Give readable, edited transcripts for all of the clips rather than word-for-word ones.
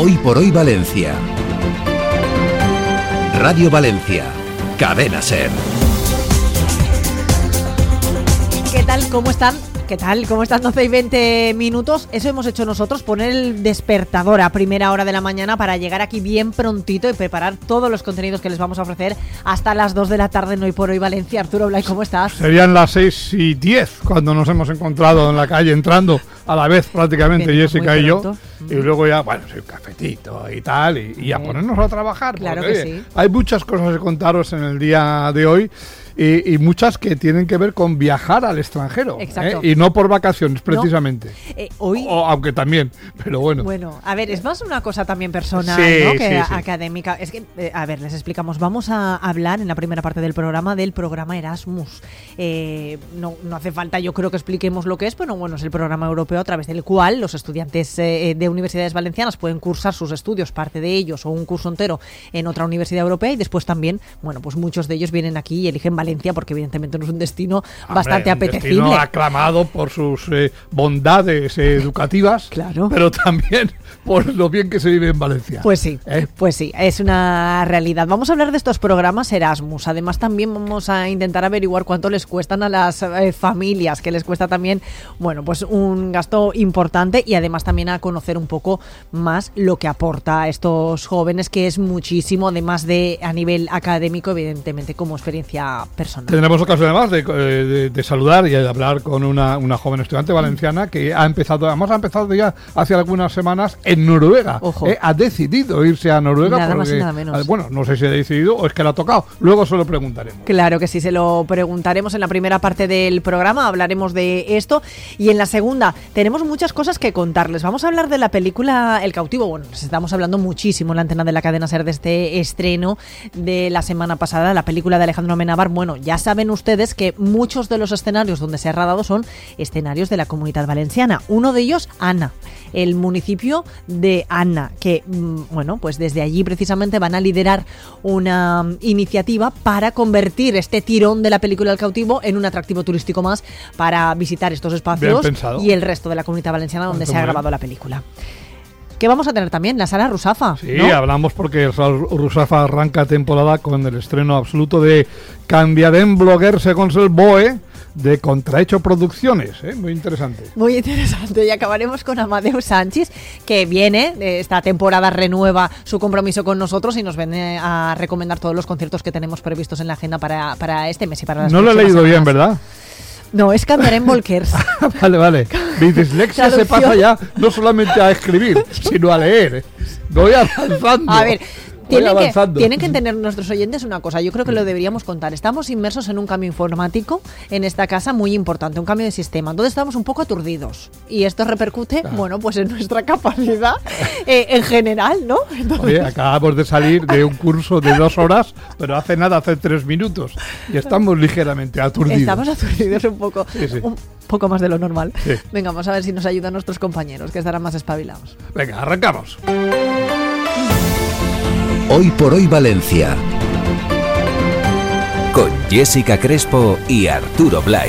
Hoy por hoy Valencia. Radio Valencia. Cadena SER. ¿Qué tal? ¿Cómo están? ¿Qué tal? ¿Cómo están? 12 y 20 minutos. Eso hemos hecho nosotros, poner el despertador a primera hora de la mañana para llegar aquí bien prontito y preparar todos los contenidos que les vamos a ofrecer hasta las 2 de la tarde en Hoy por Hoy Valencia. Arturo Blay, ¿cómo estás? Serían las 6:10 cuando nos hemos encontrado en la calle entrando a la vez prácticamente bien, Jessica y yo. Y luego ya, bueno, sí, un cafetito y tal, y a ponernos a trabajar. Claro porque, que oye, sí. hay muchas cosas que contaros en el día de hoy. Y muchas que tienen que ver con viajar al extranjero. Exacto. Y no por vacaciones, precisamente. No. Hoy... aunque también, pero bueno. Bueno, a ver, es más una cosa también personal, sí, ¿no? Que sí. académica. Es que, a ver, les explicamos. Vamos a hablar en la primera parte del programa Erasmus. No hace falta, yo creo, que expliquemos lo que es, pero bueno, es el programa europeo a través del cual los estudiantes de universidades valencianas pueden cursar sus estudios, parte de ellos, o un curso entero en otra universidad europea, y después también, bueno, pues muchos de ellos vienen aquí y eligen Valencia porque evidentemente no es un destino bastante apetecible. Un destino aclamado por sus bondades educativas, claro, pero también por lo bien que se vive en Valencia. Pues sí, es una realidad. Vamos a hablar de estos programas Erasmus. Además también vamos a intentar averiguar cuánto les cuestan a las familias, que les cuesta también, bueno, pues un gasto importante, y además también a conocer un poco más lo que aporta a estos jóvenes, que es muchísimo, además de a nivel académico, evidentemente como experiencia personal. Tendremos ocasión además de saludar y de hablar con una joven estudiante valenciana que ha empezado ya hace algunas semanas en Noruega. Ojo. Ha decidido irse a Noruega. Nada porque, más y nada menos. Bueno, no sé si ha decidido o es que le ha tocado. Luego se lo preguntaremos. Claro que sí, se lo preguntaremos en la primera parte del programa, hablaremos de esto, y en la segunda tenemos muchas cosas que contarles. Vamos a hablar de la película El Cautivo. Bueno, les estamos hablando muchísimo en la antena de la cadena SER de este estreno de la semana pasada, la película de Alejandro Amenábar. Bueno, ya saben ustedes que muchos de los escenarios donde se ha rodado son escenarios de la Comunidad Valenciana. Uno de ellos, Anna, el municipio de Anna, que, bueno, pues desde allí precisamente van a liderar una iniciativa para convertir este tirón de la película El Cautivo en un atractivo turístico más para visitar estos espacios y el resto de la Comunidad Valenciana donde se ha grabado la película. ¿Qué vamos a tener también? La sala Rusafa. Sí, ¿no? Hablamos porque Rusafa arranca temporada con el estreno absoluto de Canviarem Blogger segons el BOE, de Contrahecho Producciones, muy interesante. Muy interesante, y acabaremos con Amadeu Sánchez, que viene, esta temporada renueva su compromiso con nosotros y nos viene a recomendar todos los conciertos que tenemos previstos en la agenda para este mes y para las No lo he leído semanas. bien, ¿verdad? No, es Canviarem Volkers. Vale. Mi dislexia se pasa ya no solamente a escribir, sino a leer. Voy avanzando. A ver, tienen que entender nuestros oyentes una cosa, yo creo que lo deberíamos contar. Estamos inmersos en un cambio informático en esta casa muy importante, un cambio de sistema. Entonces estamos un poco aturdidos y esto repercute, bueno, pues en nuestra capacidad en general, ¿no? Entonces... Oye, acabamos de salir de un curso de 2 horas, pero hace 3 minutos y estamos ligeramente aturdidos. Estamos aturdidos un poco. Sí. Un poco más de lo normal. Sí. Venga, vamos a ver si nos ayudan nuestros compañeros, que estarán más espabilados. Venga, arrancamos. Hoy por hoy Valencia. Con Jessica Crespo y Arturo Blay.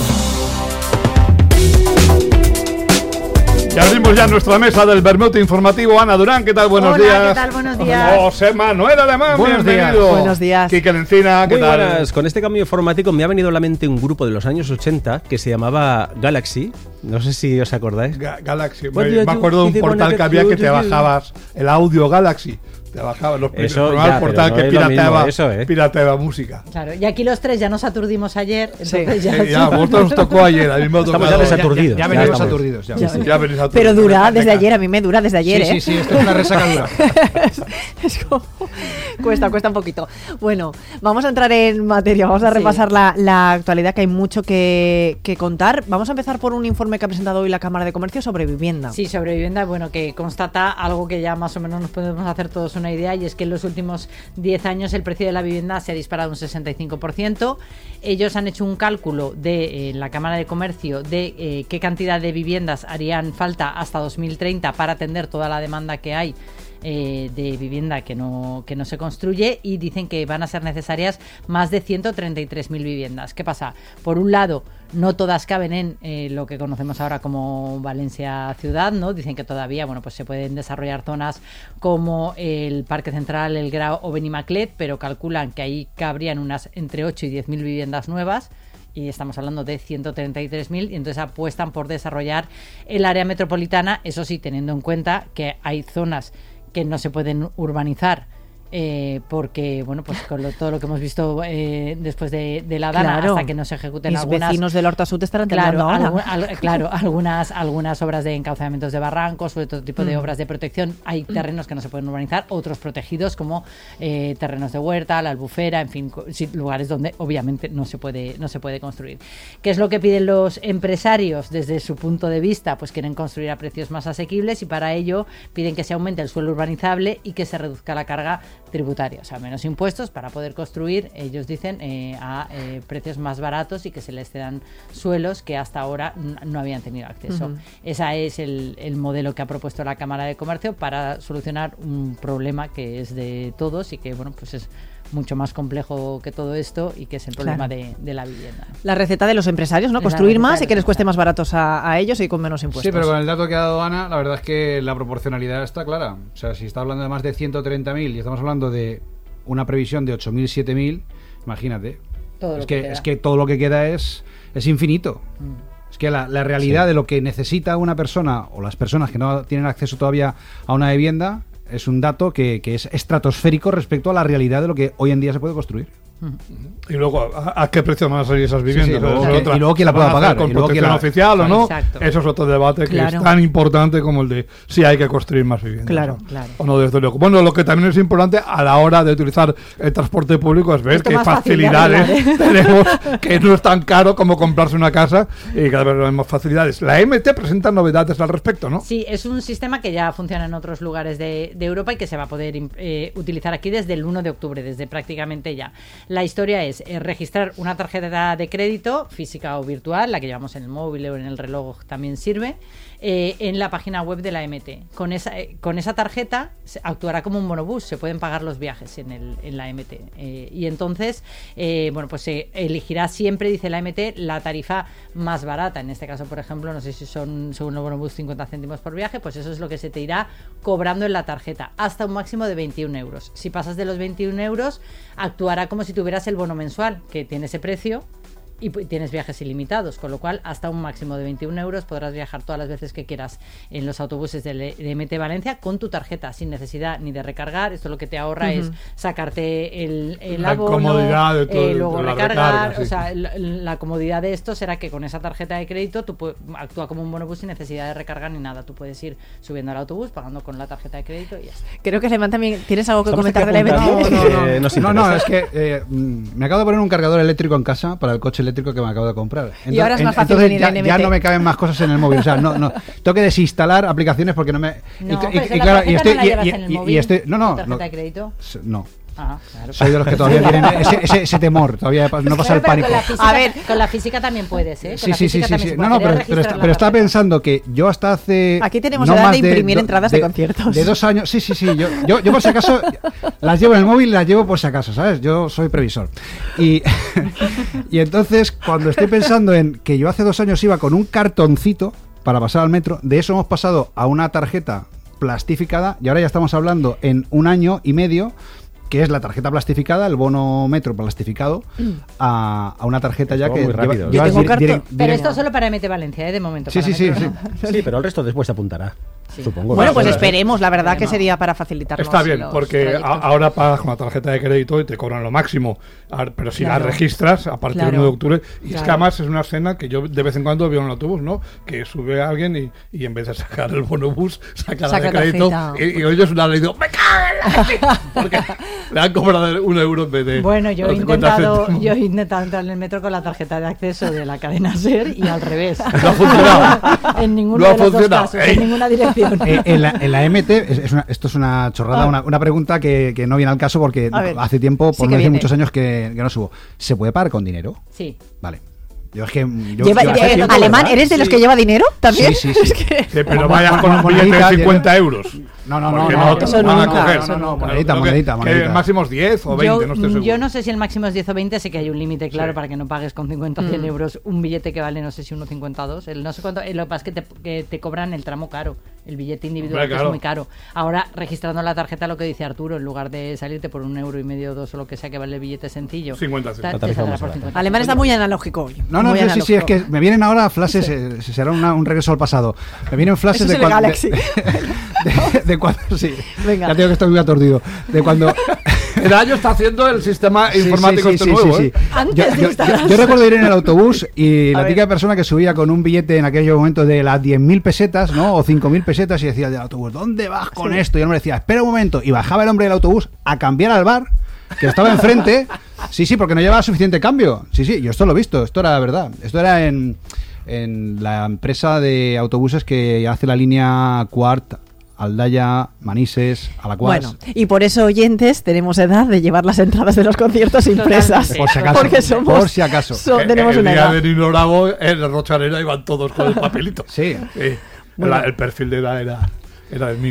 Ya abrimos ya nuestra mesa del vermute informativo. Ana Durán, ¿qué tal? Buenos días. Hola, ¿qué tal? Buenos días. José Manuel Alemán, Buenos bienvenido. días. Buenos días. Quique Lencina, ¿qué Muy tal? buenas. Con este cambio informático me ha venido a la mente un grupo de los años 80 que se llamaba Galaxy. No sé si os acordáis. Galaxy. What Me do you acuerdo de un do? portal que había que te Do you- bajabas el audio Galaxy. Te bajabas los primeros. Eso El ya, portal pero que no es lo pirateaba, mismo, eso, pirateaba música. Claro, y aquí los tres ya nos aturdimos ayer, entonces Ya, vosotros os tocó ayer. A mí me ha Estamos tocado. ya desaturdidos. Ya venimos estamos. aturdidos. Ya. Ya venís aturdidos. Pero dura Venga. desde ayer, a mí me dura desde ayer, ¿eh? Sí, esto es una resaca dura. Es como... cuesta un poquito. Bueno, vamos a entrar en materia, vamos a repasar la actualidad, que hay mucho que contar. Vamos a empezar por un informe que ha presentado hoy la Cámara de Comercio sobre vivienda. Sí, sobre vivienda, bueno, que constata algo que ya más o menos nos podemos hacer todos una idea, y es que en los últimos 10 años el precio de la vivienda se ha disparado un 65%. Ellos han hecho un cálculo de la Cámara de Comercio de qué cantidad de viviendas harían falta hasta 2030 para atender toda la demanda que hay de vivienda que no se construye, y dicen que van a ser necesarias más de 133.000 viviendas. ¿Qué pasa? Por un lado, no todas caben en lo que conocemos ahora como Valencia ciudad, ¿no? Dicen que todavía, bueno, pues se pueden desarrollar zonas como el Parque Central, el Grau o Benimaclet, pero calculan que ahí cabrían unas entre 8 y 10.000 viviendas nuevas. Y estamos hablando de 133.000, y entonces apuestan por desarrollar el área metropolitana, eso sí, teniendo en cuenta que hay zonas que no se pueden urbanizar, porque, bueno, pues con todo lo que hemos visto después de la Dana, hasta que no se ejecuten Mis algunas... vecinos del Horta Sud estarán temblando ahora. algunas obras de encauzamientos de barrancos, sobre todo tipo de obras de protección. Hay terrenos que no se pueden urbanizar, otros protegidos como terrenos de huerta, la albufera, en fin, lugares donde obviamente no se puede construir. ¿Qué es lo que piden los empresarios desde su punto de vista? Pues quieren construir a precios más asequibles, y para ello piden que se aumente el suelo urbanizable y que se reduzca la carga tributaria, o sea, menos impuestos para poder construir, ellos dicen, a precios más baratos, y que se les cedan suelos que hasta ahora no habían tenido acceso. Ese es el modelo que ha propuesto la Cámara de Comercio para solucionar un problema que es de todos y que, bueno, pues es mucho más complejo que todo esto, y que es el problema de la vivienda. La receta de los empresarios, ¿no? Construir más y que les cueste más baratos a ellos y con menos impuestos. Sí, pero con el dato que ha dado Ana, la verdad es que la proporcionalidad está clara. O sea, si está hablando de más de 130.000 y estamos hablando de una previsión de 8.000, 7.000, imagínate. Es que todo lo que queda es infinito. Es que la realidad de lo que necesita una persona, o las personas que no tienen acceso todavía a una vivienda, es un dato que es estratosférico respecto a la realidad de lo que hoy en día se puede construir. Y luego, ¿a qué precio van a salir esas viviendas? Y luego quién la pueda pagar. ¿Con protección oficial o no? Exacto. Eso es otro debate que es tan importante como el de si hay que construir más viviendas. Claro. O no, desde luego. Bueno, lo que también es importante a la hora de utilizar el transporte público es ver qué facilidades tenemos, que no es tan caro como comprarse una casa, y cada vez tenemos facilidades. La MT presenta novedades al respecto, ¿no? Sí, es un sistema que ya funciona en otros lugares de Europa y que se va a poder utilizar aquí desde el 1 de octubre, desde prácticamente ya. La historia es registrar una tarjeta de crédito, física o virtual, la que llevamos en el móvil o en el reloj también sirve, en la página web de la MT. Con esa tarjeta actuará como un bonobús, se pueden pagar los viajes en la MT. Y entonces, bueno, pues se elegirá siempre, dice la MT, la tarifa más barata. En este caso, por ejemplo, no sé si son, según el bonobús, 50 céntimos por viaje, pues eso es lo que se te irá cobrando en la tarjeta, hasta un máximo de 21 euros. Si pasas de los 21 euros, actuará como si tuvieras el bono mensual, que tiene ese precio, y tienes viajes ilimitados, con lo cual hasta un máximo de 21 euros podrás viajar todas las veces que quieras en los autobuses de MT Valencia con tu tarjeta, sin necesidad ni de recargar. Esto lo que te ahorra es sacarte el abono, comodidad de todo, luego de la recargar. recarga, O sea, la comodidad de esto será que con esa tarjeta de crédito tú actúa como un bonobús sin necesidad de recargar ni nada. Tú puedes ir subiendo al autobús, pagando con la tarjeta de crédito y ya está. Creo que Germán también tienes algo que Estamos comentar de la MT. No, es que me acabo de poner un cargador eléctrico en casa para el coche eléctrico que me acabo de comprar. Entonces, y ahora es más fácil venir en MT. Ya no me caben más cosas en el móvil. O sea, no. Tengo que desinstalar aplicaciones porque no me. ¿La tarjeta de crédito? No. Ah, claro. Soy de los que todavía tienen ese temor, todavía no pasa el pánico. Con la física también puedes, ¿eh? Sí. No, pero estaba pensando que yo hasta hace... Aquí tenemos edad de imprimir entradas de conciertos. De 2 años, sí. Yo por si acaso las llevo en el móvil y las llevo por si acaso, ¿sabes? Yo soy previsor. Y entonces, cuando estoy pensando en que yo hace 2 años iba con un cartoncito para pasar al metro, de eso hemos pasado a una tarjeta plastificada y ahora ya estamos hablando en 1 año y medio, que es la tarjeta plastificada, el bono metro plastificado, a una tarjeta ya que pero esto solo para MT Valencia, de momento. Sí. Sí, pero el resto después se apuntará. Sí. Supongo. Bueno, pues esperemos, la verdad que sería para facilitarnos. Está bien, porque ahora pagas con la tarjeta de crédito y te cobran lo máximo, pero si la registras a partir del 1 de octubre, y es que además es una escena que yo de vez en cuando veo en el autobús, ¿no? Que sube alguien y en vez de sacar el bonobús, saca la de crédito y oyes una ley y digo, ¡me cago en la vida! Porque le han cobrado 1 euro en vez de... Bueno, yo he intentado entrar en el metro con la tarjeta de acceso de la cadena SER y al revés. No ha funcionado. En ninguno de los dos casos, en ninguna dirección. En la MT, esto es una chorrada, una pregunta que no viene al caso porque hace tiempo, por no decir muchos años que no subo. ¿Se puede pagar con dinero? Sí. Vale. Yo es que... ¿Alemán? ¿Eres de los que lleva dinero también? Sí. Sí, pero vayas con un billete de 50 euros. Eso nunca. Monedita. Que máximo es 10 o 20, no estoy seguro. Yo no sé si el máximo es 10 o 20, sé que hay un límite, claro, para que no pagues con 50 o 100 euros un billete que vale, no sé si 1,50 o 2. No sé cuánto, lo que pasa es que te cobran el tramo caro, el billete individual, que es muy caro. Ahora, registrando la tarjeta, lo que dice Arturo, en lugar de salirte por 1,5 €, 2 o lo que sea que vale el billete sencillo, 50. Alemán está muy analógico hoy. No, sí, es que me vienen ahora flashes, será un regreso al pasado. Me vienen flashes de cuando... Galaxy. de cuando... Sí, venga. Ya tengo que estar muy aturdido. De cuando... El año está haciendo el sistema informático nuevo. Sí. Yo recuerdo ir en el autobús y la típica persona que subía con un billete en aquellos momentos de las 10.000 pesetas, ¿no? O 5.000 pesetas y decía del autobús, ¿dónde vas con esto? Y el hombre decía, espera un momento. Y bajaba el hombre del autobús a cambiar al bar, que estaba enfrente. Sí, porque no llevaba suficiente cambio. Sí, yo esto lo he visto, esto era verdad. Esto era en la empresa de autobuses que hace la línea Quart, Aldaya, Manises, Alacuas. Bueno, y por eso, oyentes, tenemos edad de llevar las entradas de los conciertos impresas. Por si acaso. Porque somos, por si acaso. Tenemos el una día edad. de Nino Bravo, en la Rocharera iban todos con el papelito. Sí. Bueno. El perfil de edad era el mío.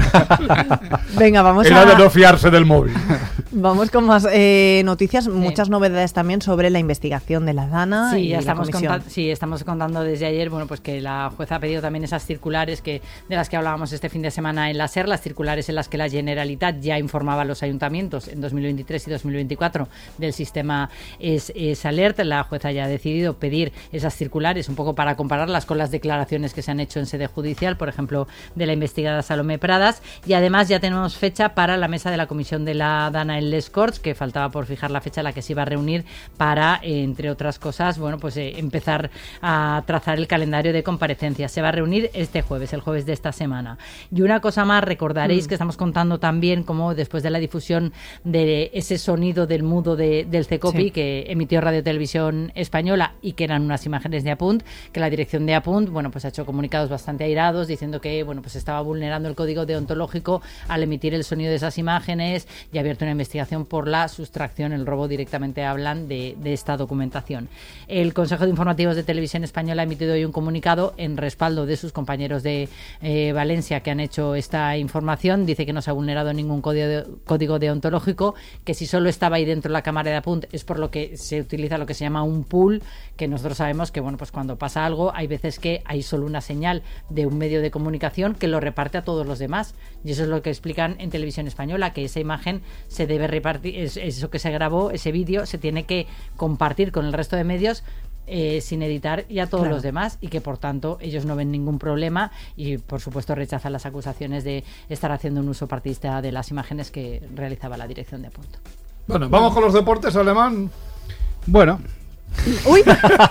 Venga, vamos Era de no fiarse del móvil. Vamos con más noticias, muchas novedades también sobre la investigación de la DANA. Sí, y ya estamos estamos contando desde ayer, bueno, pues que la jueza ha pedido también esas circulares de las que hablábamos este fin de semana en la SER, las circulares en las que la Generalitat ya informaba a los ayuntamientos en 2023 y 2024 del sistema es Alert. La jueza ya ha decidido pedir esas circulares un poco para compararlas con las declaraciones que se han hecho en sede judicial, por ejemplo, de la investigada Salomé Pradas, y además ya tenemos fecha para la mesa de la comisión de la DANA en Les Corts, que faltaba por fijar la fecha a la que se iba a reunir para, entre otras cosas, empezar a trazar el calendario de comparecencias. Se va a reunir este jueves, el jueves de esta semana. Y una cosa más, recordaréis que estamos contando también cómo después de la difusión de ese sonido del mudo del CECOPI que emitió Radio Televisión Española y que eran unas imágenes de Apunt, que la dirección de Apunt, ha hecho comunicados bastante airados diciendo que, estaba vulnerando el código deontológico al emitir el sonido de esas imágenes, y ha abierto una investigación por la sustracción, el robo, directamente hablan de esta documentación. El Consejo de Informativos de Televisión Española ha emitido hoy un comunicado en respaldo de sus compañeros de Valencia que han hecho esta información. Dice que no se ha vulnerado ningún código deontológico, que si solo estaba ahí dentro la cámara de Apunt es por lo que se utiliza lo que se llama un pool, que nosotros sabemos que cuando pasa algo hay veces que hay solo una señal de un medio de comunicación que lo reparte a todos los demás, y eso es lo que explican en Televisión Española, que esa imagen se debe repartir, eso que se grabó, ese vídeo se tiene que compartir con el resto de medios sin editar y a todos los demás, y que por tanto ellos no ven ningún problema y por supuesto rechazan las acusaciones de estar haciendo un uso partidista de las imágenes que realizaba la dirección de Apunt. Bueno, vamos con los deportes, Alemán. Bueno. Uy.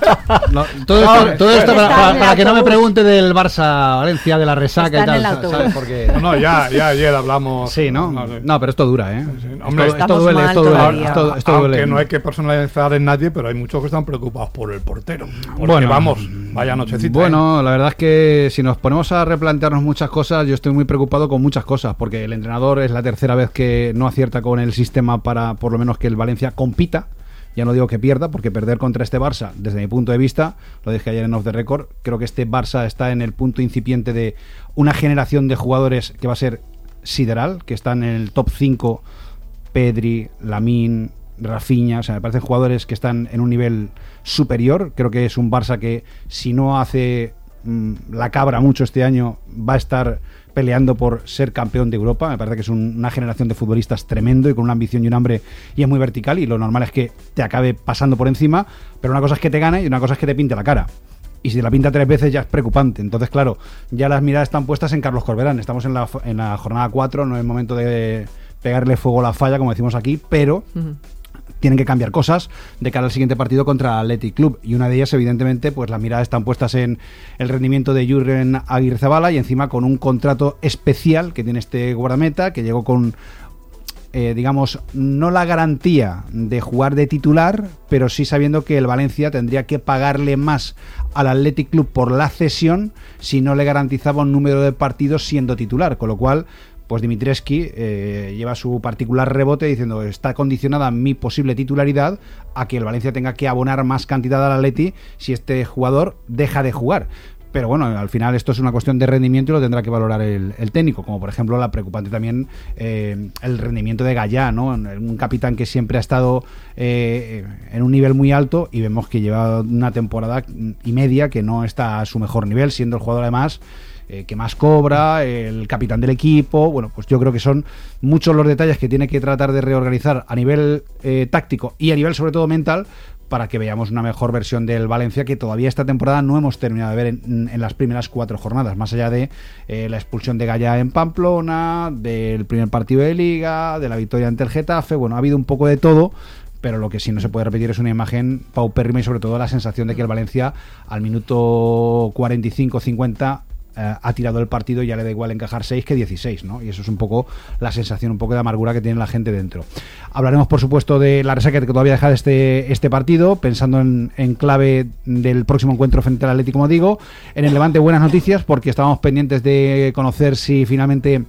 Todo esto para que no me pregunte del Barça Valencia, de la resaca y tal, ¿sabes? Porque ya ayer hablamos. Sí, ¿no? No, pero esto dura, ¿eh? Sí. Hombre, esto duele. Aunque no hay que personalizar en nadie, pero hay muchos que están preocupados por el portero. Porque vaya nochecita. Bueno, la verdad es que si nos ponemos a replantearnos muchas cosas, yo estoy muy preocupado con muchas cosas, porque el entrenador es la tercera vez que no acierta con el sistema para por lo menos que el Valencia compita. Ya no digo que pierda, porque perder contra este Barça, desde mi punto de vista, lo dije ayer en Off the Record, creo que este Barça está en el punto incipiente de una generación de jugadores que va a ser sideral, que están en el top 5, Pedri, Lamine, Rafinha, me parecen jugadores que están en un nivel superior. Creo que es un Barça que, si no hace la cabra mucho este año, va a estar peleando por ser campeón de Europa. Me parece que es una generación de futbolistas tremendo y con una ambición y un hambre, y es muy vertical, y lo normal es que te acabe pasando por encima, pero una cosa es que te gane y una cosa es que te pinte la cara. Y si te la pinta 3 veces ya es preocupante. Entonces, claro, ya las miradas están puestas en Carlos Corberán. Estamos en la jornada 4, no es momento de pegarle fuego a la falla, como decimos aquí, pero tienen que cambiar cosas de cara al siguiente partido contra el Athletic Club, y una de ellas, evidentemente, pues las miradas están puestas en el rendimiento de Jürgen Aguirrezabala, y encima con un contrato especial que tiene este guardameta, que llegó con digamos, no la garantía de jugar de titular, pero sí sabiendo que el Valencia tendría que pagarle más al Athletic Club por la cesión si no le garantizaba un número de partidos siendo titular, con lo cual pues Dimitrescu lleva su particular rebote diciendo está condicionada mi posible titularidad a que el Valencia tenga que abonar más cantidad al Atleti si este jugador deja de jugar. pero bueno, al final esto es una cuestión de rendimiento y lo tendrá que valorar el técnico, como por ejemplo la preocupante también el rendimiento de Gallá, ¿no? Un capitán que siempre ha estado en un nivel muy alto y vemos que lleva una temporada y media que no está a su mejor nivel, siendo el jugador además que más cobra, el capitán del equipo. Bueno, pues yo creo que son muchos los detalles que tiene que tratar de reorganizar a nivel táctico y a nivel sobre todo mental, para que veamos una mejor versión del Valencia, que todavía esta temporada no hemos terminado de ver en las primeras 4 jornadas, más allá de la expulsión de Gallá en Pamplona, del primer partido de Liga, de la victoria ante el Getafe. Bueno, ha habido un poco de todo, pero lo que sí no se puede repetir es una imagen paupérrima y sobre todo la sensación de que el Valencia al minuto 45-50 ha tirado el partido y ya le da igual encajar 6 que 16, ¿no? Y eso es un poco la sensación, un poco de amargura que tiene la gente dentro. Hablaremos, por supuesto, de la resaca que todavía deja de este partido, pensando en clave del próximo encuentro frente al Atlético, como digo. En el Levante, buenas noticias, porque estábamos pendientes de conocer si finalmente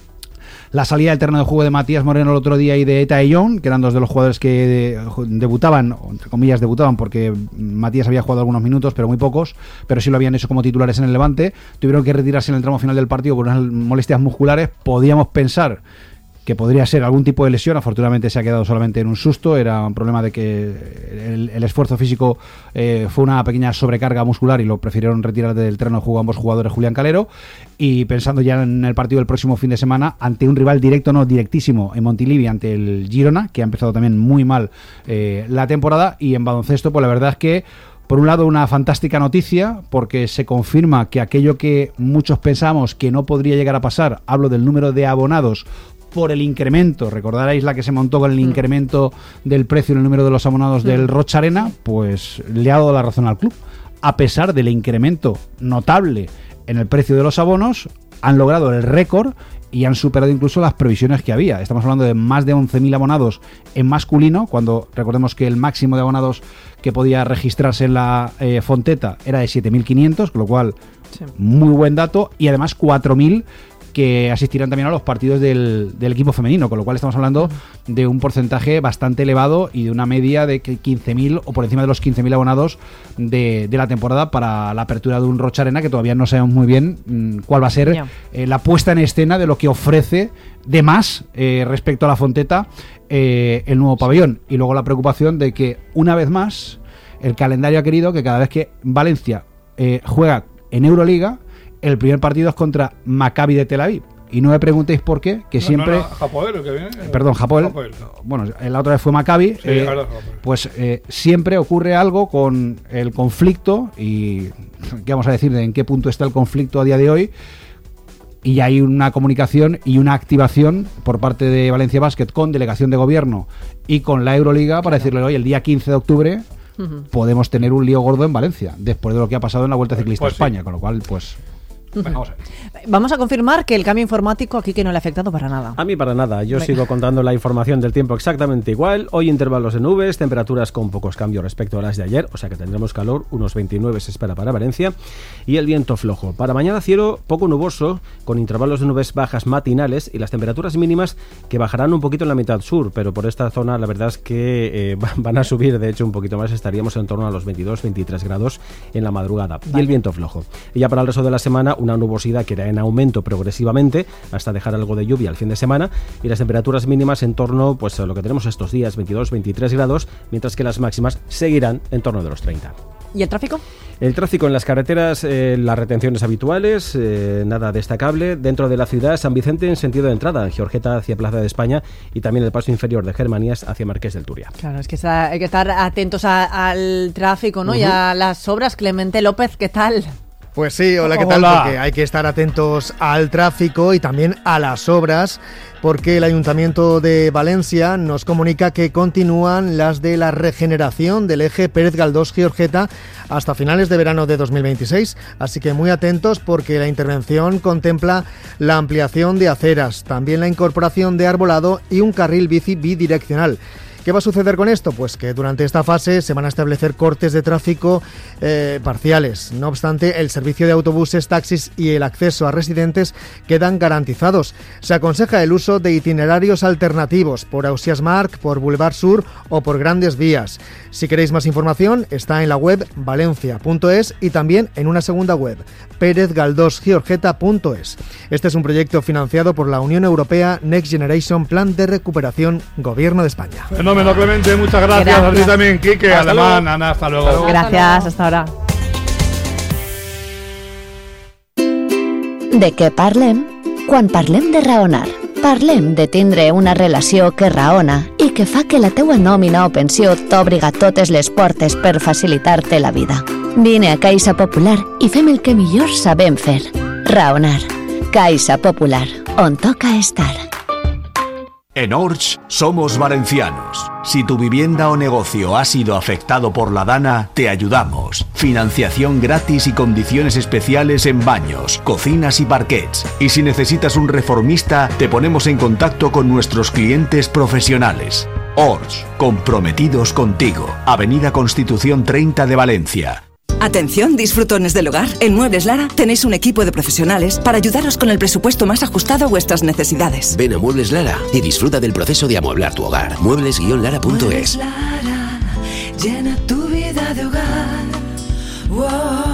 la salida del terreno de juego de Matías Moreno el otro día y de Eta Eyón, que eran dos de los jugadores que debutaban, o entre comillas debutaban, porque Matías había jugado algunos minutos, pero muy pocos, pero sí lo habían hecho como titulares en el Levante. Tuvieron que retirarse en el tramo final del partido por unas molestias musculares. Podíamos pensar que podría ser algún tipo de lesión. Afortunadamente se ha quedado solamente en un susto. Era un problema de que el esfuerzo físico fue una pequeña sobrecarga muscular y lo prefirieron retirar del terreno de juego ambos jugadores, Julián Calero. Y pensando ya en el partido del próximo fin de semana ante un rival directo, no directísimo, en Montilivi, ante el Girona, que ha empezado también muy mal la temporada. Y en baloncesto, pues la verdad es que por un lado una fantástica noticia, porque se confirma que aquello que muchos pensamos que no podría llegar a pasar, hablo del número de abonados por el incremento, recordaréis la que se montó con el incremento del precio en el número de los abonados del Rocha Arena, pues le ha dado la razón al club. A pesar del incremento notable en el precio de los abonos, han logrado el récord y han superado incluso las previsiones que había. Estamos hablando de más de 11.000 abonados en masculino, cuando recordemos que el máximo de abonados que podía registrarse en la Fonteta era de 7.500, con lo cual sí, muy buen dato, y además 4.000 que asistirán también a los partidos del equipo femenino, con lo cual estamos hablando de un porcentaje bastante elevado y de una media de 15.000 o por encima de los 15.000 abonados de la temporada para la apertura de un Rocha Arena, que todavía no sabemos muy bien cuál va a ser la puesta en escena de lo que ofrece de más respecto a la Fonteta el nuevo pabellón. Y luego la preocupación de que, una vez más, el calendario ha querido que cada vez que Valencia juega en Euroliga, el primer partido es contra Maccabi de Tel Aviv. Y no me preguntéis por qué, que siempre... Hapoel, que viene. Perdón, Hapoel. Bueno, la otra vez fue Maccabi. Sí, pues siempre ocurre algo con el conflicto, y ¿qué vamos a decir de en qué punto está el conflicto a día de hoy? Y hay una comunicación y una activación por parte de Valencia Basket con delegación de gobierno y con la Euroliga para decirle, oye, el día 15 de octubre podemos tener un lío gordo en Valencia, después de lo que ha pasado en la Vuelta Ciclista a España, sí. Con lo cual, pues... Vamos a confirmar que el cambio informático aquí que no le ha afectado para nada. A mí para nada, yo sigo contando la información del tiempo exactamente igual. Hoy intervalos de nubes, temperaturas con pocos cambios respecto a las de ayer, o sea que tendremos calor, unos 29 se espera para Valencia, y el viento flojo. Para mañana cielo poco nuboso, con intervalos de nubes bajas matinales y las temperaturas mínimas que bajarán un poquito en la mitad sur, pero por esta zona la verdad es que van a subir, de hecho un poquito más, estaríamos en torno a los 22-23 grados en la madrugada. Vale. Y el viento flojo. Y ya para el resto de la semana, una nubosidad que irá en aumento progresivamente hasta dejar algo de lluvia al fin de semana, y las temperaturas mínimas en torno pues a lo que tenemos estos días, 22-23 grados, mientras que las máximas seguirán en torno de los 30. ¿Y el tráfico? El tráfico en las carreteras, las retenciones habituales, nada destacable. Dentro de la ciudad, San Vicente en sentido de entrada, Giorgeta hacia Plaza de España, y también el paso inferior de Germanías hacia Marqués del Turia. Claro, es que hay que estar atentos al tráfico, ¿no? Y a las obras. Clemente López, ¿qué tal? Pues sí, hola, ¿qué tal? Porque hay que estar atentos al tráfico y también a las obras, porque el Ayuntamiento de Valencia nos comunica que continúan las de la regeneración del eje Pérez Galdós-Giorgeta hasta finales de verano de 2026. Así que muy atentos, porque la intervención contempla la ampliación de aceras, también la incorporación de arbolado y un carril bici bidireccional. ¿Qué va a suceder con esto? Pues que durante esta fase se van a establecer cortes de tráfico parciales. No obstante, el servicio de autobuses, taxis y el acceso a residentes quedan garantizados. Se aconseja el uso de itinerarios alternativos por Ausiàs Marc, por Boulevard Sur o por Grandes Vías. Si queréis más información, está en la web valencia.es y también en una segunda web, perezgaldosgiorgeta.es. Este es un proyecto financiado por la Unión Europea Next Generation Plan de Recuperación, Gobierno de España. Fenómeno, Clemente, muchas gracias. A ti también, Quique, Alemán, Ana, hasta luego. Gracias, hasta ahora. De què parlem? Quan parlem de raonar, parlem de tindre una relació que raona i que fa que la teua nòmina o pensió t'obriga totes les portes per facilitar-te la vida. Vine a Caixa Popular i fem el que millor sabem fer. Raonar. Caixa Popular, on toca estar. En Orch somos valencianos. Si tu vivienda o negocio ha sido afectado por la DANA, te ayudamos. Financiación gratis y condiciones especiales en baños, cocinas y parquets. Y si necesitas un reformista, te ponemos en contacto con nuestros clientes profesionales. Orch, comprometidos contigo. Avenida Constitución 30 de Valencia. Atención, disfrutones del hogar. En Muebles Lara tenéis un equipo de profesionales para ayudaros con el presupuesto más ajustado a vuestras necesidades. Ven a Muebles Lara y disfruta del proceso de amueblar tu hogar. Muebles-lara.es. Muebles Lara, llena tu vida de hogar. Wow.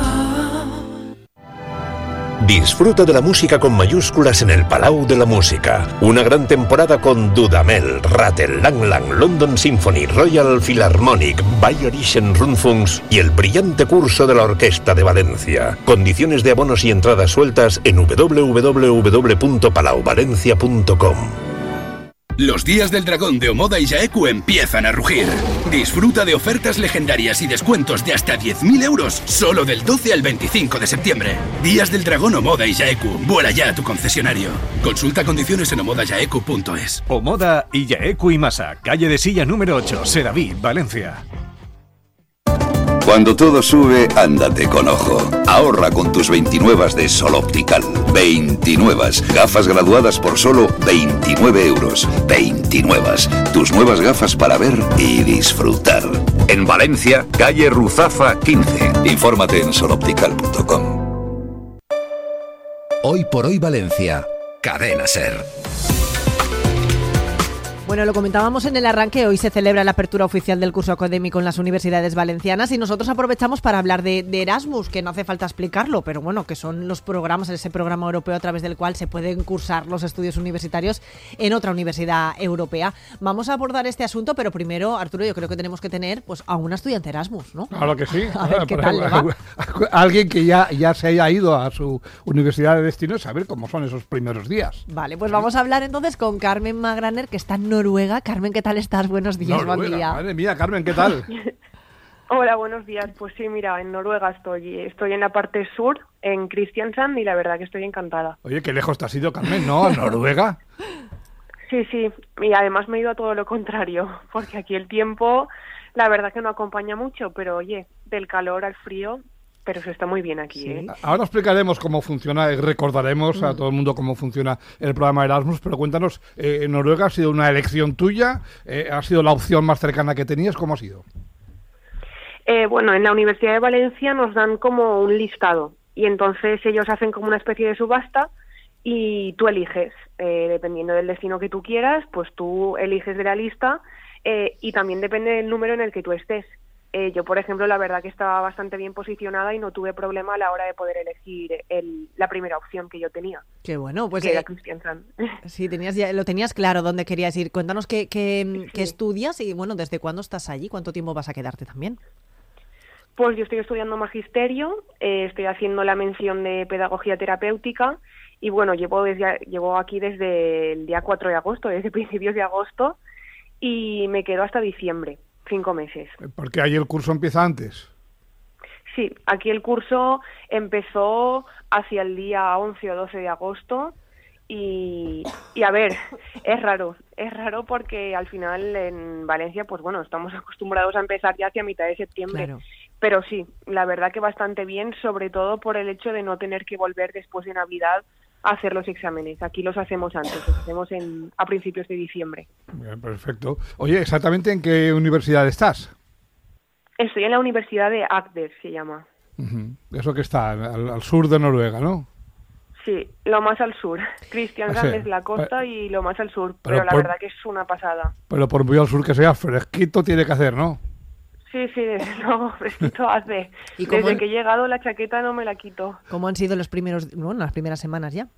Disfruta de la música con mayúsculas en el Palau de la Música. Una gran temporada con Dudamel, Rattle, Lang Lang, London Symphony, Royal Philharmonic, Bayerische Rundfunks y el brillante curso de la Orquesta de Valencia. Condiciones de abonos y entradas sueltas en www.palauvalencia.com. Los días del dragón de Omoda y Jaeku empiezan a rugir. Disfruta de ofertas legendarias y descuentos de hasta 10.000 euros solo del 12 al 25 de septiembre. Días del dragón Omoda y Jaeku. Vuela ya a tu concesionario. Consulta condiciones en omodayaeku.es. Omoda y Jaeku y Masa, calle de Silla número 8, Seraví, Valencia. Cuando todo sube, ándate con ojo. Ahorra con tus 29 de Sol Optical. 29. Gafas graduadas por solo 29 euros. 29. Tus nuevas gafas para ver y disfrutar. En Valencia, calle Ruzafa 15. Infórmate en soloptical.com. Hoy por hoy Valencia. Cadena SER. Bueno, lo comentábamos en el arranque, hoy se celebra la apertura oficial del curso académico en las universidades valencianas y nosotros aprovechamos para hablar de Erasmus, que no hace falta explicarlo, pero bueno, que son los programas, ese programa europeo a través del cual se pueden cursar los estudios universitarios en otra universidad europea. Vamos a abordar este asunto, pero primero, Arturo, yo creo que tenemos que tener pues a una estudiante Erasmus, ¿no? Claro que sí. A ver qué tal le va. Alguien que ya se haya ido a su universidad de destino y saber cómo son esos primeros días. Vale, pues vamos a hablar entonces con Carmen Magraner, que está en Noruega. Carmen, ¿qué tal estás? Buenos días, Noruega, buen día. Madre mía, Carmen, ¿qué tal? Hola, buenos días. Pues sí, mira, en Noruega estoy en la parte sur, en Kristiansand, y la verdad que estoy encantada. Oye, qué lejos te has ido, Carmen, ¿no? ¿A Noruega? Sí, y además me he ido a todo lo contrario, porque aquí el tiempo, la verdad que no acompaña mucho, pero oye, del calor al frío... Pero se está muy bien aquí, ¿sí? Ahora explicaremos cómo funciona, recordaremos a todo el mundo cómo funciona el programa Erasmus, pero cuéntanos, ¿Noruega ha sido una elección tuya? ¿Ha sido la opción más cercana que tenías? ¿Cómo ha sido? Bueno, en la Universidad de Valencia nos dan como un listado y entonces ellos hacen como una especie de subasta y tú eliges, dependiendo del destino que tú quieras, pues tú eliges de la lista y también depende del número en el que tú estés. Yo, por ejemplo, la verdad que estaba bastante bien posicionada y no tuve problema a la hora de poder elegir la primera opción que yo tenía. Qué bueno, pues... Que era Kristiansand. Sí, lo tenías claro dónde querías ir. Cuéntanos qué estudias y, bueno, ¿desde cuándo estás allí? ¿Cuánto tiempo vas a quedarte también? Pues yo estoy estudiando magisterio, estoy haciendo la mención de pedagogía terapéutica y, bueno, llevo aquí desde el día 4 de agosto, desde principios de agosto, y me quedo hasta diciembre. 5 meses. Porque ahí el curso empieza antes. Sí, aquí el curso empezó hacia el día 11 o 12 de agosto y a ver, es raro porque al final en Valencia, pues bueno, estamos acostumbrados a empezar ya hacia mitad de septiembre. Claro. Pero sí, la verdad que bastante bien, sobre todo por el hecho de no tener que volver después de Navidad a hacer los exámenes. Aquí los hacemos antes, los hacemos a principios de diciembre. Bien, perfecto. Oye, ¿exactamente en qué universidad estás? Estoy en la Universidad de Agder, se llama. Eso que está al sur de Noruega, ¿no? Sí, lo más al sur. Kristiansand es la costa y lo más al sur, pero la verdad que es una pasada. Pero por muy al sur que sea, fresquito tiene que hacer, ¿no? Sí, desde luego, fresquito hace. ¿Y desde que he llegado la chaqueta no me la quito. ¿Cómo han sido las primeras semanas ya?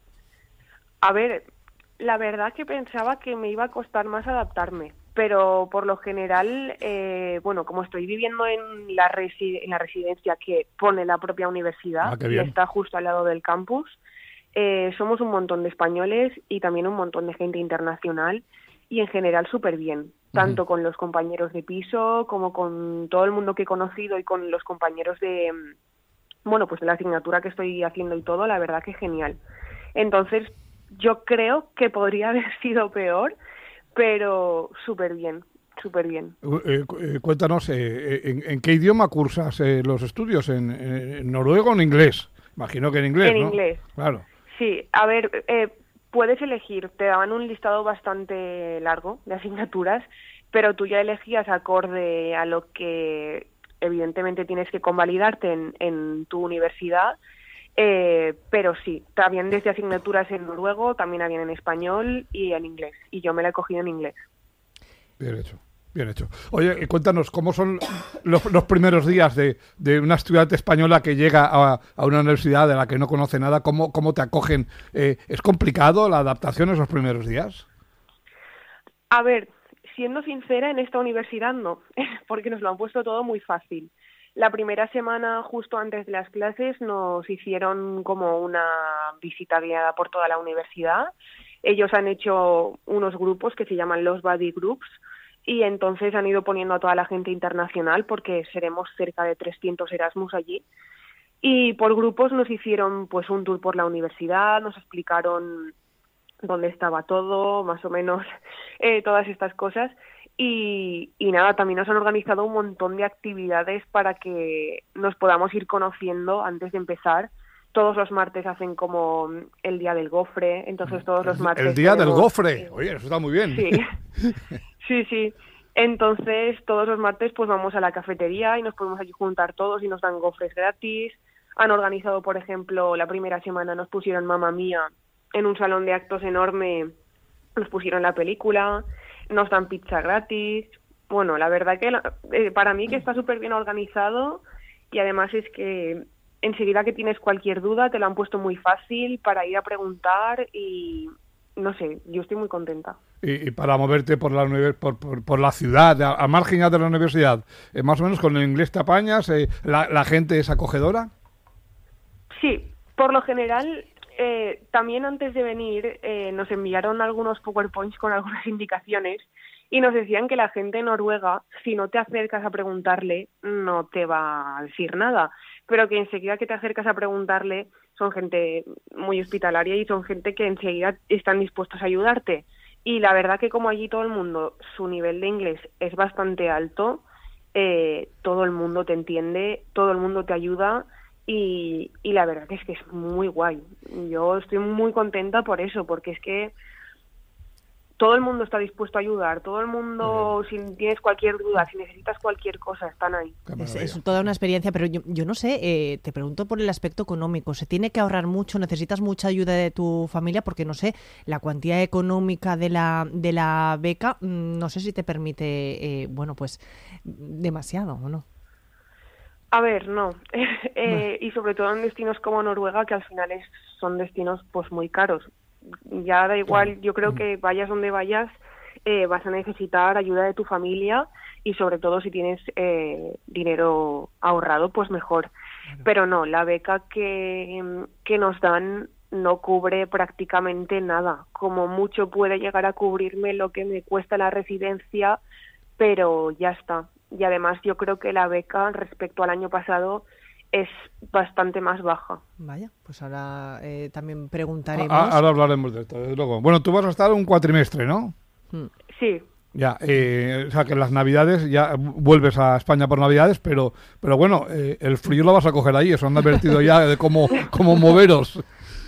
A ver, la verdad que pensaba que me iba a costar más adaptarme, pero por lo general, como estoy viviendo en la residencia que pone la propia universidad y está justo al lado del campus, somos un montón de españoles y también un montón de gente internacional y en general súper bien, tanto con los compañeros de piso como con todo el mundo que he conocido y con los compañeros de la asignatura que estoy haciendo y todo, la verdad que genial. Entonces, yo creo que podría haber sido peor, pero súper bien, súper bien. Cuéntanos, ¿en qué idioma cursas los estudios? ¿En noruego o en inglés? Imagino que en inglés, ¿no? En inglés. Claro. Sí, a ver, puedes elegir, te daban un listado bastante largo de asignaturas, pero tú ya elegías acorde a lo que evidentemente tienes que convalidarte en tu universidad, pero sí, también desde asignaturas en noruego, también habían en español y en inglés, y yo me la he cogido en inglés. Bien hecho. Bien hecho. Oye, cuéntanos, ¿cómo son los primeros días de una estudiante española que llega a una universidad de la que no conoce nada? ¿Cómo te acogen? ¿Es complicado la adaptación esos primeros días? A ver, siendo sincera, en esta universidad no, porque nos lo han puesto todo muy fácil. La primera semana, justo antes de las clases, nos hicieron como una visita guiada por toda la universidad. Ellos han hecho unos grupos que se llaman los Buddy Groups, y entonces han ido poniendo a toda la gente internacional porque seremos cerca de 300 Erasmus allí. Y por grupos nos hicieron pues un tour por la universidad, nos explicaron dónde estaba todo, más o menos todas estas cosas. Y nada, también nos han organizado un montón de actividades para que nos podamos ir conociendo antes de empezar. Todos los martes hacen como el día del gofre, entonces todos los martes... El día del gofre, oye, eso está muy bien. Sí. Sí. Entonces, todos los martes pues vamos a la cafetería y nos podemos allí juntar todos y nos dan gofres gratis. Han organizado, por ejemplo, la primera semana nos pusieron Mamma Mía en un salón de actos enorme, nos pusieron la película, nos dan pizza gratis. Bueno, la verdad que para mí que está súper bien organizado y además es que enseguida que tienes cualquier duda te lo han puesto muy fácil para ir a preguntar y... No sé, yo estoy muy contenta. Y para moverte por la ciudad, a margen ya de la universidad, más o menos con el inglés te apañas, la gente es acogedora. Sí, por lo general, también antes de venir nos enviaron algunos PowerPoints con algunas indicaciones y nos decían que la gente noruega, si no te acercas a preguntarle, no te va a decir nada, pero que enseguida que te acercas a preguntarle son gente muy hospitalaria y son gente que enseguida están dispuestos a ayudarte. Y la verdad que como allí todo el mundo, su nivel de inglés es bastante alto, todo el mundo te entiende, todo el mundo te ayuda y la verdad que es muy guay. Yo estoy muy contenta por eso, porque es que todo el mundo está dispuesto a ayudar, todo el mundo, si tienes cualquier duda, si necesitas cualquier cosa, están ahí. Es toda una experiencia, pero yo no sé, te pregunto por el aspecto económico. ¿Se tiene que ahorrar mucho? ¿Necesitas mucha ayuda de tu familia? Porque, no sé, la cuantía económica de la beca, no sé si te permite, demasiado, ¿o no? A ver, no. Y sobre todo en destinos como Noruega, que al final son destinos pues muy caros. Ya da igual, yo creo que vayas donde vayas, vas a necesitar ayuda de tu familia y sobre todo si tienes dinero ahorrado, pues mejor. Claro. Pero no, la beca que nos dan no cubre prácticamente nada. Como mucho puede llegar a cubrirme lo que me cuesta la residencia, pero ya está. Y además yo creo que la beca respecto al año pasado es bastante más baja. Vaya, pues ahora también preguntaremos. Ahora hablaremos de esto, desde luego. Bueno, tú vas a estar un cuatrimestre, ¿no? Sí. Ya, o sea que en las Navidades ya vuelves a España por Navidades, pero bueno, el frío lo vas a coger ahí, eso han advertido ya de cómo moveros.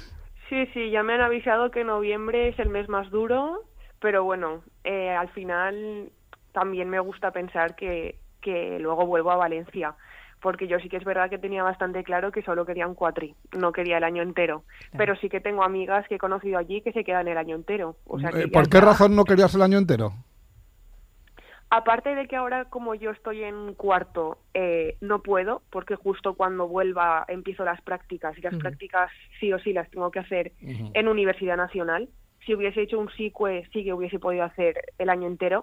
Sí, ya me han avisado que noviembre es el mes más duro, pero bueno, al final también me gusta pensar que luego vuelvo a Valencia, porque yo sí que es verdad que tenía bastante claro que solo quería un cuatri, no quería el año entero, pero sí que tengo amigas que he conocido allí que se quedan el año entero. O sea que ¿Por qué razón no querías el año entero? Aparte de que ahora, como yo estoy en cuarto, no puedo, porque justo cuando vuelva empiezo las prácticas, y las prácticas sí o sí las tengo que hacer en Universidad Nacional. Si hubiese hecho un SICUE, sí que hubiese podido hacer el año entero.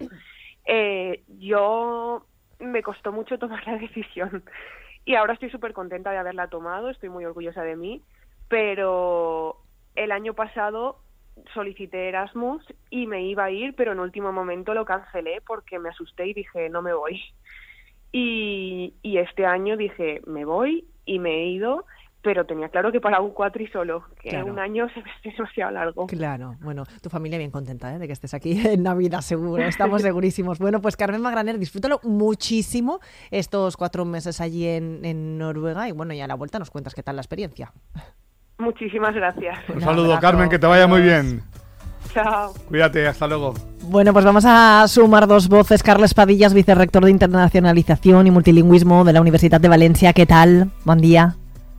Yo me costó mucho tomar la decisión, y ahora estoy súper contenta de haberla tomado, estoy muy orgullosa de mí, pero el año pasado solicité Erasmus y me iba a ir, pero en último momento lo cancelé porque me asusté y dije, no me voy. Y este año dije, me voy, y me he ido, pero tenía claro que para un cuatri solo, que claro, un año se me hace demasiado largo. Claro, bueno, tu familia bien contenta de que estés aquí en Navidad, seguro, estamos segurísimos. Bueno, pues Carmen Magraner, disfrútalo muchísimo estos 4 meses allí en Noruega, y bueno, y a la vuelta nos cuentas qué tal la experiencia. Muchísimas gracias. Un saludo, Carmen, que te vaya muy bien. Chao. Cuídate, hasta luego. Bueno, pues vamos a sumar 2 voces. Carles Padillas, vicerrector de Internacionalización y Multilingüismo de la Universidad de Valencia. ¿Qué tal? Buen día.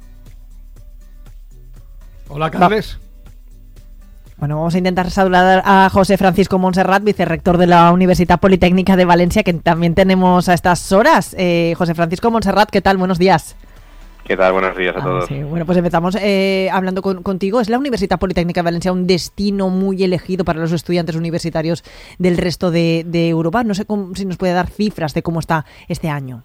Hola, Carles. Bueno, vamos a intentar saludar a José Francisco Montserrat, vicerrector de la Universidad Politécnica de Valencia, que también tenemos a estas horas. José Francisco Montserrat, ¿qué tal? Buenos días. ¿Qué tal? Buenos días a todos. Sí. Bueno, pues empezamos hablando contigo. ¿Es la Universidad Politécnica de Valencia un destino muy elegido para los estudiantes universitarios del resto de Europa? No sé si nos puede dar cifras de cómo está este año.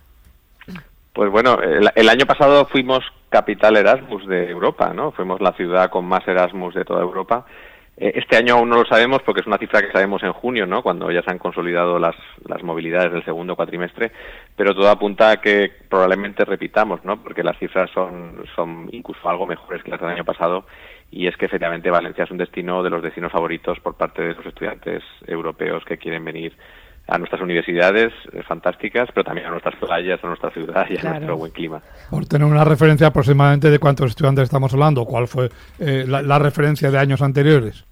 Pues bueno, el año pasado fuimos capital Erasmus de Europa, ¿no? Fuimos la ciudad con más Erasmus de toda Europa. Este año aún no lo sabemos porque es una cifra que sabemos en junio, ¿no? Cuando ya se han consolidado las movilidades del segundo cuatrimestre, pero todo apunta a que probablemente repitamos, ¿no? Porque las cifras son incluso algo mejores que las del año pasado, y es que efectivamente Valencia es un destino de los destinos favoritos por parte de los estudiantes europeos que quieren venir a nuestras universidades fantásticas, pero también a nuestras playas, a nuestra ciudad y a nuestro buen clima. Por tener una referencia aproximadamente de cuántos estudiantes estamos hablando, ¿cuál fue la referencia de años anteriores?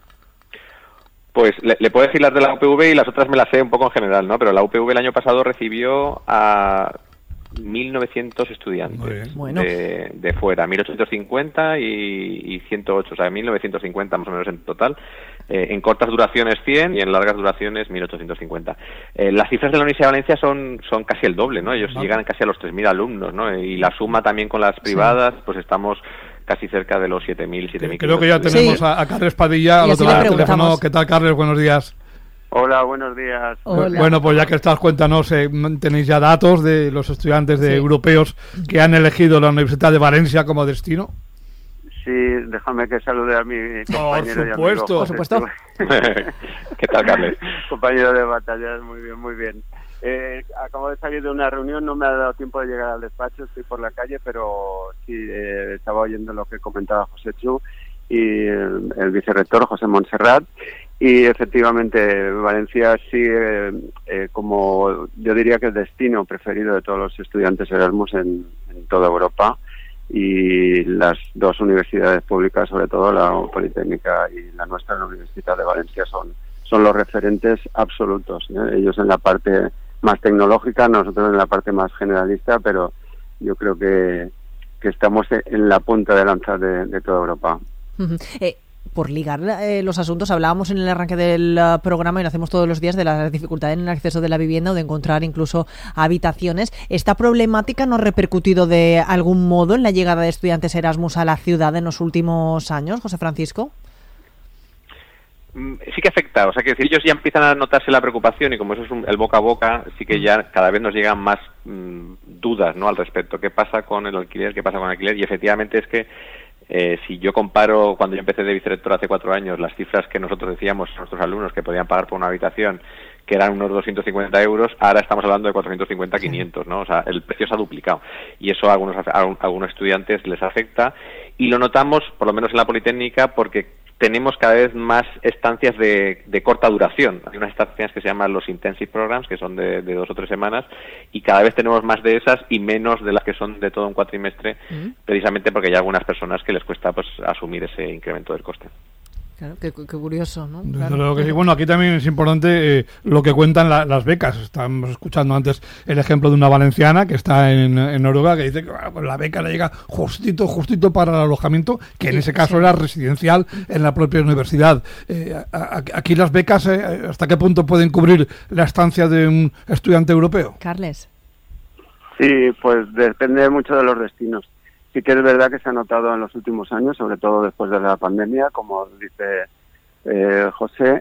Pues le puedo decir las de la UPV y las otras me las sé un poco en general, ¿no? Pero la UPV el año pasado recibió a 1.900 estudiantes de fuera, 1.850 y 108, o sea, 1.950 más o menos en total. En cortas duraciones 100 y en largas duraciones 1.850. Las cifras de la Universidad de Valencia son casi el doble, ¿no? Ellos llegan casi a los 3.000 alumnos, ¿no? Y la suma también con las privadas, pues estamos casi cerca de los 7.000, 7.500. Creo que ya tenemos a Carles Padilla al otro lado del teléfono. ¿Qué tal, Carles? Buenos días. Hola, buenos días. Hola. Bueno, pues ya que estás, cuéntanos, ¿tenéis ya datos de los estudiantes europeos que han elegido la Universidad de Valencia como destino? Sí, déjame que salude a mi compañero y amigo. Por supuesto. ¿Qué tal, Carles? Compañero de batallas, muy bien, muy bien. Acabo de salir de una reunión, no me ha dado tiempo de llegar al despacho, estoy por la calle, pero sí estaba oyendo lo que comentaba José Chu y el vicerrector José Montserrat. Y efectivamente Valencia sigue como yo diría que el destino preferido de todos los estudiantes Erasmus en toda Europa, y las 2 universidades públicas, sobre todo la Politécnica y la nuestra, la Universidad de Valencia, son los referentes absolutos, ¿no? Ellos en la parte más tecnológica, nosotros en la parte más generalista, pero yo creo que estamos en la punta de lanza de toda Europa. Por ligar los asuntos, hablábamos en el arranque del programa, y lo hacemos todos los días, de la dificultad en el acceso de la vivienda o de encontrar incluso habitaciones. ¿Esta problemática no ha repercutido de algún modo en la llegada de estudiantes Erasmus a la ciudad en los últimos años, José Francisco? Sí que afecta, o sea, que decir, ellos ya empiezan a notarse la preocupación, y como eso es el boca a boca, sí que ya cada vez nos llegan más dudas, ¿no?, al respecto. ¿Qué pasa con el alquiler? ¿Qué pasa con el alquiler? Y efectivamente es que si yo comparo cuando yo empecé de vicerrector hace 4 años, las cifras que nosotros decíamos a nuestros alumnos que podían pagar por una habitación, que eran unos 250 euros, ahora estamos hablando de 450, 500, ¿no? O sea, el precio se ha duplicado, y eso a algunos estudiantes les afecta, y lo notamos, por lo menos en la Politécnica, porque tenemos cada vez más estancias de corta duración. Hay unas estancias que se llaman los intensive programs, que son de 2 o 3 semanas, y cada vez tenemos más de esas y menos de las que son de todo un cuatrimestre, precisamente porque hay algunas personas que les cuesta pues asumir ese incremento del coste. Claro, qué curioso, ¿no? Desde Claro. luego que sí. Bueno, aquí también es importante lo que cuentan las becas. Estamos escuchando antes el ejemplo de una valenciana que está en Noruega, que dice que pues la beca le llega justito para el alojamiento, que en ese caso era residencial en la propia universidad. Aquí las becas, ¿hasta qué punto pueden cubrir la estancia de un estudiante europeo? Carles. Sí, pues depende mucho de los destinos. Sí que es verdad que se ha notado en los últimos años, sobre todo después de la pandemia, como dice José,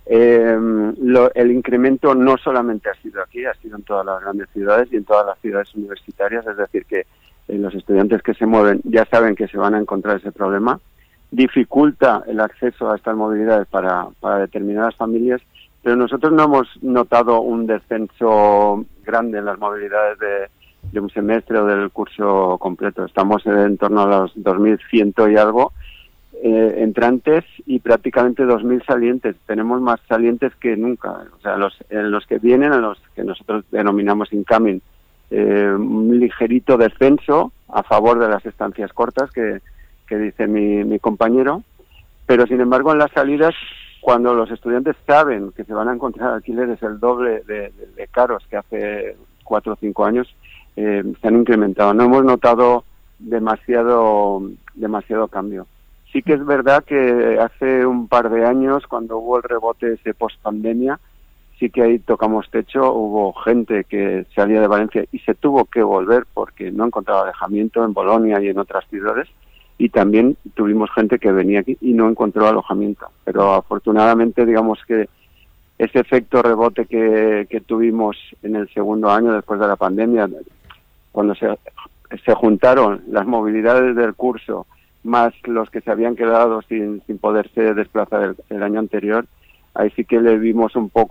el incremento no solamente ha sido aquí, ha sido en todas las grandes ciudades y en todas las ciudades universitarias, es decir, que los estudiantes que se mueven ya saben que se van a encontrar ese problema, dificulta el acceso a estas movilidades para determinadas familias, pero nosotros no hemos notado un descenso grande en las movilidades de un semestre o del curso completo. Estamos en torno a los 2.100 y algo entrantes y prácticamente 2.000 salientes. Tenemos más salientes que nunca. O sea, en los que vienen, en los que nosotros denominamos incoming, un ligerito descenso a favor de las estancias cortas que dice mi compañero, pero sin embargo en las salidas, cuando los estudiantes saben que se van a encontrar alquileres el doble de caros que hace 4 o 5 años, se han incrementado. No hemos notado demasiado cambio. Sí que es verdad que hace un par de años, cuando hubo el rebote ese post-pandemia, sí que ahí tocamos techo, hubo gente que salía de Valencia y se tuvo que volver porque no encontraba alojamiento en Bolonia y en otras ciudades, y también tuvimos gente que venía aquí y no encontró alojamiento. Pero afortunadamente, digamos que ese efecto rebote que tuvimos en el segundo año después de la pandemia, cuando se juntaron las movilidades del curso más los que se habían quedado sin poderse desplazar el año anterior, ahí sí que le vimos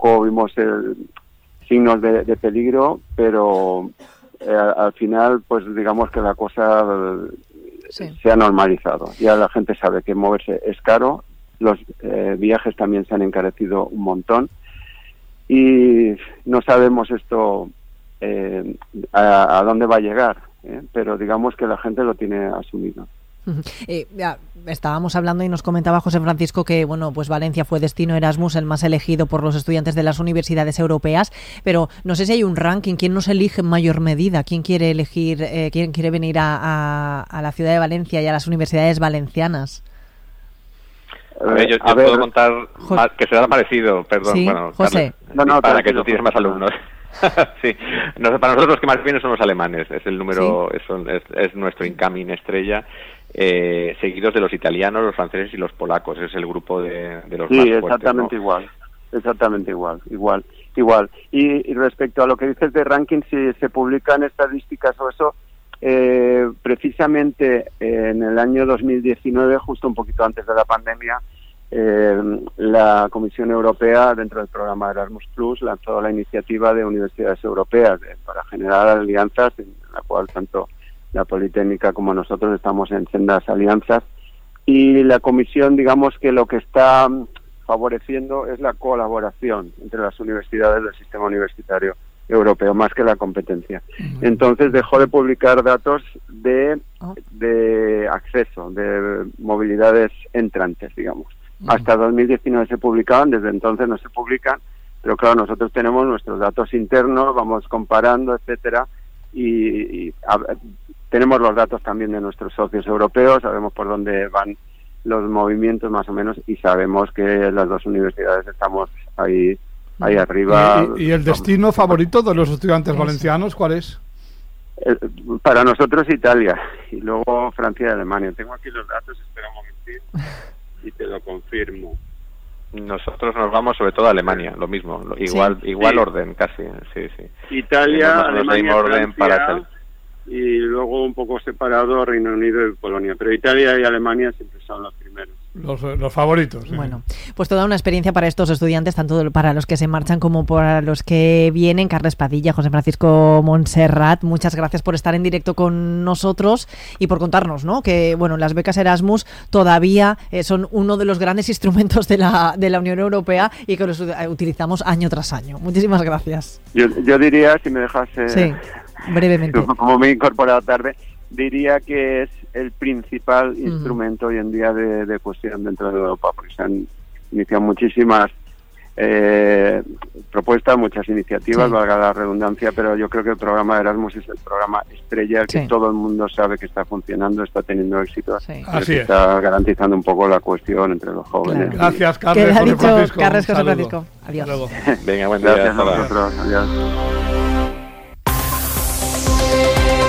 signos de peligro, pero al final pues digamos que la cosa se ha normalizado. Ya la gente sabe que moverse es caro, los viajes también se han encarecido un montón y no sabemos esto a dónde va a llegar, pero digamos que la gente lo tiene asumido. Ya estábamos hablando y nos comentaba José Francisco que bueno, pues Valencia fue destino Erasmus, el más elegido por los estudiantes de las universidades europeas, pero no sé si hay un ranking, ¿quién nos elige en mayor medida? ¿Quién quiere elegir, quién quiere venir a la ciudad de Valencia y a las universidades valencianas? A ver, yo puedo contar que será parecido, perdón, sí, bueno, José. Carlos, para que tú tienes más alumnos. Sí, para nosotros los que más vienen son los alemanes, es el número, ¿sí? es nuestro incoming estrella, seguidos de los italianos, los franceses y los polacos, es el grupo de los más fuertes. Sí, exactamente igual. Y respecto a lo que dices de ranking, si se publican estadísticas o eso, precisamente en el año 2019, justo un poquito antes de la pandemia, la Comisión Europea, dentro del programa Erasmus Plus, lanzó la iniciativa de universidades europeas para generar alianzas, en la cual tanto la Politécnica como nosotros estamos en sendas alianzas, y la Comisión, digamos que lo que está favoreciendo es la colaboración entre las universidades del sistema universitario europeo, más que la competencia. Entonces dejó de publicar datos de acceso, de movilidades entrantes, digamos. Hasta 2019 se publicaban, desde entonces no se publican, pero claro, nosotros tenemos nuestros datos internos, vamos comparando, etcétera, y tenemos los datos también de nuestros socios europeos, sabemos por dónde van los movimientos más o menos, y sabemos que las dos universidades estamos ahí arriba. ¿Y el destino favorito de los estudiantes valencianos cuál es? Para nosotros Italia, y luego Francia y Alemania. Tengo aquí los datos, espera un momentito y te lo confirmo. Nosotros nos vamos sobre todo a Alemania, lo mismo, igual orden casi, sí. Italia, Alemania, orden Francia, y luego un poco separado Reino Unido y Polonia, pero Italia y Alemania siempre son los primeros. los favoritos. Bueno, pues toda una experiencia para estos estudiantes, tanto para los que se marchan como para los que vienen. Carles Padilla, José Francisco Montserrat, muchas gracias por estar en directo con nosotros y por contarnos, ¿no?, que bueno, las becas Erasmus todavía son uno de los grandes instrumentos de la Unión Europea y que los utilizamos año tras año. Muchísimas gracias. Yo diría, si me dejas... Sí, brevemente. Como me he incorporado tarde, diría que es el principal instrumento hoy en día de cohesión dentro de Europa, porque se han iniciado muchísimas propuestas, muchas iniciativas, valga la redundancia, pero yo creo que el programa de Erasmus es el programa estrella, que todo el mundo sabe que está funcionando, está teniendo éxito, está garantizando un poco la cohesión entre los jóvenes. Gracias, Carles. ¿Qué ha dicho Carles José Francisco? Adiós. Venga, buen día. Gracias a vosotros. Adiós.